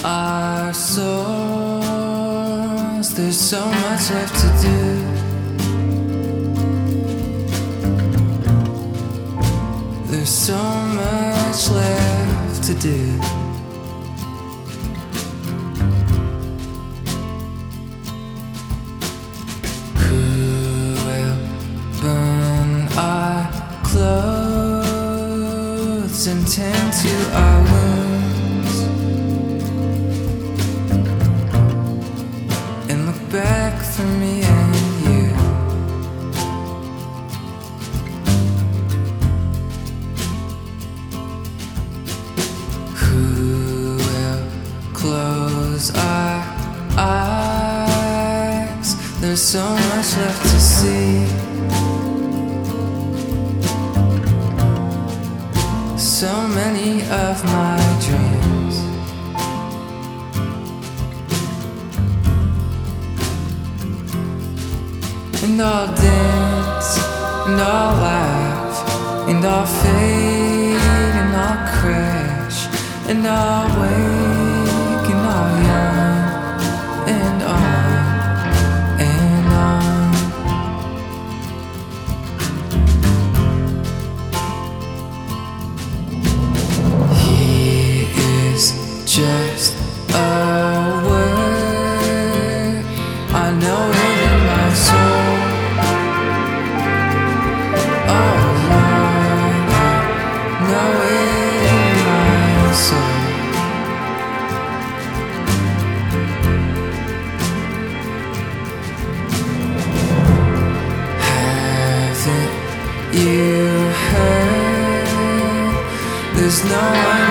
our souls. There's so much left to do. There's so much left to do. Who will burn our clothes and tend to our wounds and look back for me and you? Who will close our eyes? There's so much left to see. So many of my dreams. And I'll dance, and I'll laugh, and I'll fade, and I'll crash, and I'll wake, and I'll yawn, and on, and on. He is just a word. I know it in my soul. Oh Lord, I know it in my soul. Haven't you heard? There's no one